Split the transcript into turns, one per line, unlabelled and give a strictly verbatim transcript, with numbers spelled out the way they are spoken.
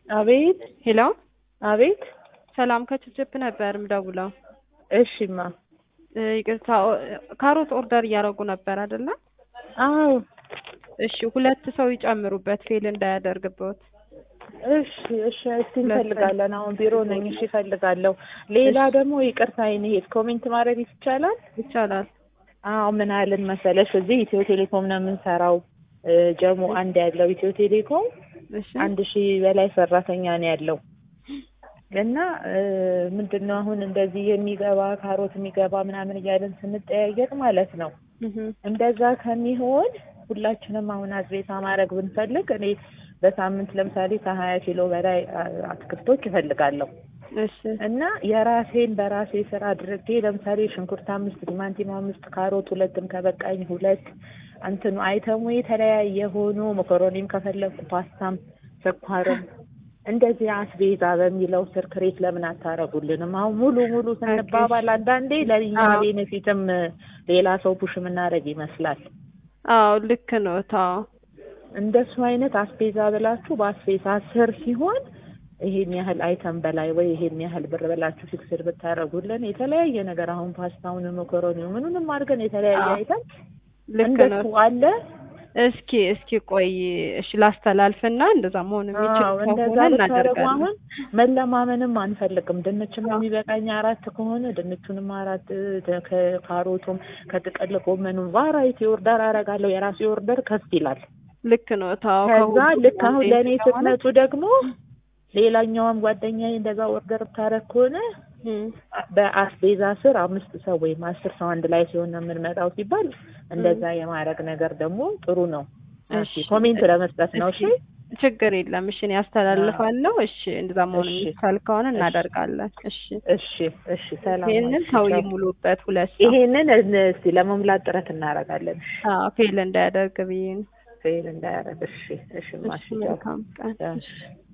አቤት
ሄሎ
አቤት
ሰላም ከችፕ ነበር ምደውለው።
እሺማ
ይቅርታ ካሮት ኦርደር እያደረጉ ነበር አይደለ?
አዎ
እሺ ሁለት ሰው ይጨምሩበት ፌል እንዳያደርግበት።
እሺ እሺ እስቲ እንፈልጋለን። አሁን ቢሮ ነኝ። እሺ እፈልጋለሁ። ሌላ ደግሞ ይቅርታ አይኔ ኮሜንት ማድረግ ይቻላል?
ይቻላል።
አዎ ምን አለን መሰለሽ እዚህ ኢትዮ ቴሌኮም ነው የምንሰራው። ጀሞ አንድ ያለው ኢትዮ ቴሌኮም
እሺ
አንድ ሺህ በላይ ሰራተኛ ነው ያለው። እና ምንድነው አሁን እንደዚህ የሚገባ ካሮት የሚገባ ምናምን እያለን ስንጠያየቅ ማለት ነው። እንደዛ ከሚሆን ሁላችንም አሁን አዝሬታ ማድረግ ብንፈልግ እኔ በሳምንት ለምሳሌ ከሀያ ኪሎ በላይ አትክልቶች እፈልጋለሁ።
እሺ
እና የራሴን በራሴ ስራ አድርጌ ለምሳሌ ሽንኩርት አምስት፣ ቲማቲም አምስት፣ ካሮት ሁለትም ከበቃኝ ሁለት እንትኑ አይተሙ የተለያየ ሆኖ መኮሮኒም ከፈለኩ ፓስታም ስኳርም እንደዚህ አስቤዛ በሚለው ስር ክሬት ለምን አታረጉልንም? አሁን ሙሉ ሙሉ ስንባባል አንዳንዴ ለኛ ቤኔፊትም ሌላ ሰው ፑሽ የምናደርግ ይመስላል።
አዎ ልክ ነው። ታው
እንደሱ አይነት አስቤዛ ብላችሁ በአስቤዛ ስር ሲሆን ይሄን ያህል አይተም በላይ ወይ ይሄን ያህል ብር ብላችሁ ፊክስድ ብታረጉልን የተለያየ ነገር አሁን ፓስታውን መኮሮኒው ምኑንም አድርገን የተለያየ አይተም እንደሱ አለ።
እስኪ እስኪ ቆይ እሺ ላስተላልፍና እንደዛ መሆን የሚችል ከሆነ እናደርጋለን።
አሁን መለማመንም አንፈልግም። ድንችም የሚበቃኝ አራት ከሆነ ድንቹንም አራት ከካሮቱም ከጥቅል ጎመኑም ቫራይቲ ኦርደር አደርጋለሁ። የራሴ ኦርደር ከፍ ይላል።
ልክ ነው። ታው
ከዛ ልክ አሁን ለኔ ስትመጡ ደግሞ ሌላኛውም ጓደኛዬ እንደዛ ኦርደር ታረክ ከሆነ በአስቤዛ ስር አምስት ሰው ወይም አስር ሰው አንድ ላይ ሲሆን ነው የምንመጣው ሲባል እንደዛ የማድረግ ነገር ደግሞ ጥሩ ነው። እሺ ኮሜንት ለመስጠት ነው። እሺ
ችግር የለም። እሺ እኔ አስተላልፋለሁ። እሺ እንደዛ መሆን የሚቻል ከሆነ እናደርጋለን። እሺ
እሺ እሺ ሰላም።
ይሄንን ሰው ይሙሉበት ሁለት ሰው
ይሄንን እስቲ ለመሙላት ጥረት እናደርጋለን።
አዎ ፌል እንዳያደርግ ብዬ ነው።
ፌል እንዳያደርግ። እሺ እሺ ማሽ
መልካም ቀን።